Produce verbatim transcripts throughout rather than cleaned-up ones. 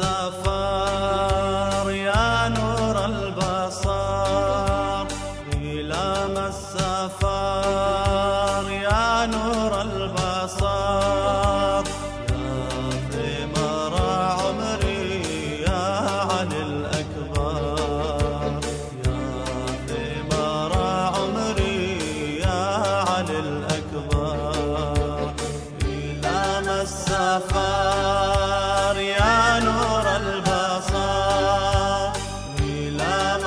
السفر يا نور البصر، إلام السفر يا نور البصر، يا ثمر عمري يا علي الأكبر، يا ثمر عمري يا علي الأكبر، إلام السفر يا نور البصر، إلام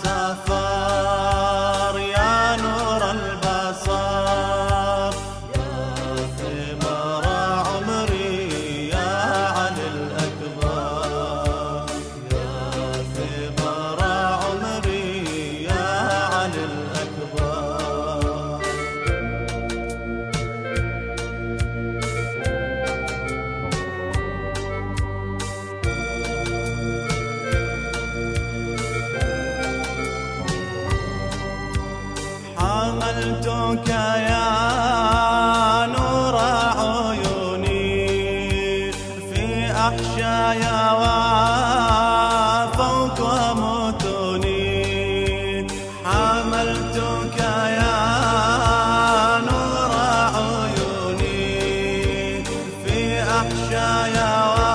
السفر يا نور البصر، يا ثمر عمري يا علي الأكبر، يا ثمر عمري يا علي الأكبر. حملتك يا نور عيوني في أحشايا وفوق متوني، حملتك يا نور عيوني في أحشايا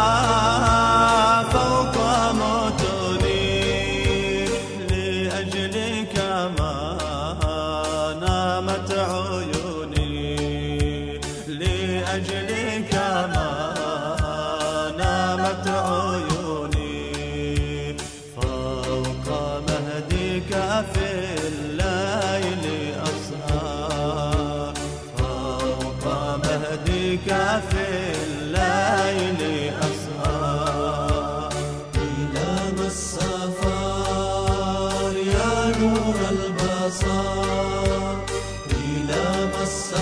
وفوق متوني، لأجلك ما نامت عيوني، لأجلك ما نامت عيوني، فوق مهدك في الليل أسهر، فوق مهدك في الليل أسهر، إلام السفر يا نور البصر، إلام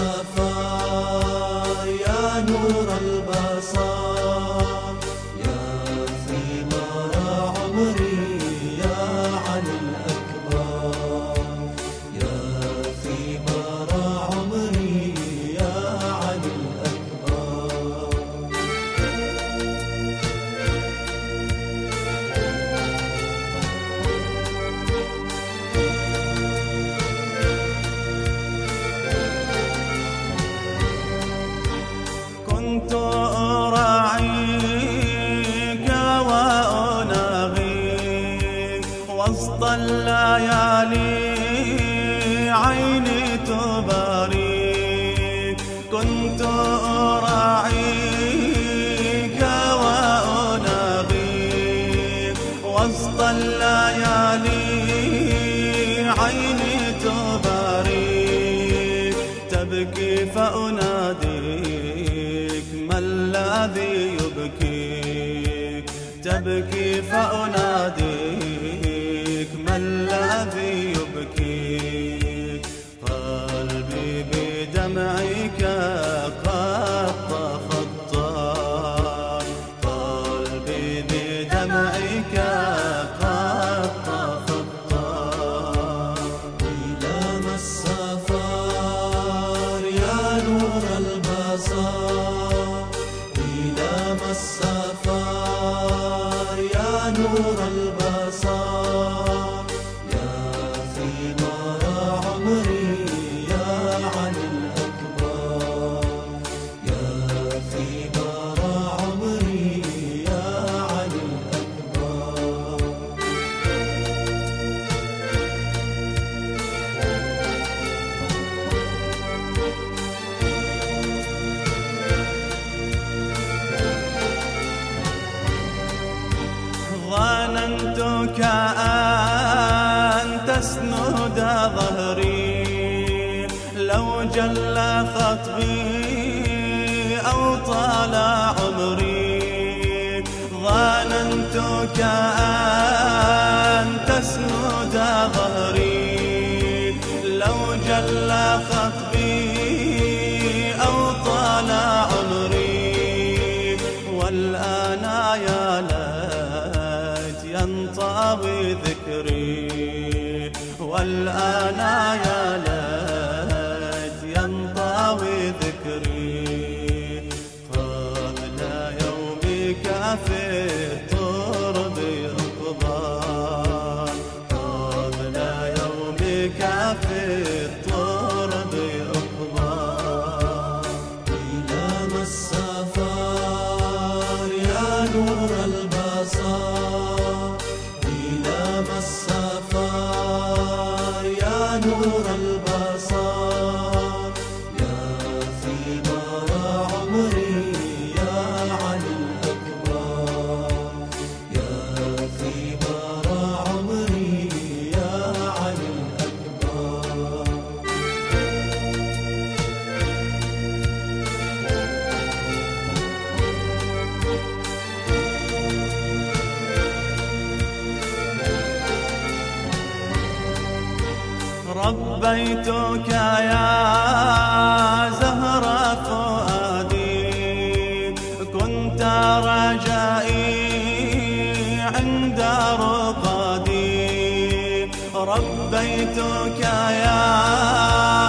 السفر يا نور البصر، يا ثمر عمري يا علي الأكبر، يا ثمر عمري يا علي الأكبر. كنت أراعيك وأناغيك وسط الليالي عيني تباريك، كنت أراعيك وأناغيك وسط الليالي عيني تباريك، تبكي فأناديك ما الذي يبكيك، تبكي فأناديك ما الذي يبكيك، قلبي بدمعك قد تفطر، قلبي بدمعك قد تفطر، إلام السفر يا نور البصر، إلام السفر يا نور البصر، يا ثمر عمري يا علي الأكبر، يا ثمر عمري يا علي الأكبر. ظننتك أن تسند ظهري لو جل خطبي أو طال عمري، ظننتك أن تسند ظهري لو جل خطبي أو طال عمري، والآن يا ليت ينطوي ذكري، والآن يا ليت ينطوي ذكري، قبل يومك في ربيتك يا زهر فؤادي، كنت رجائي عند رقادي. ربيتك يا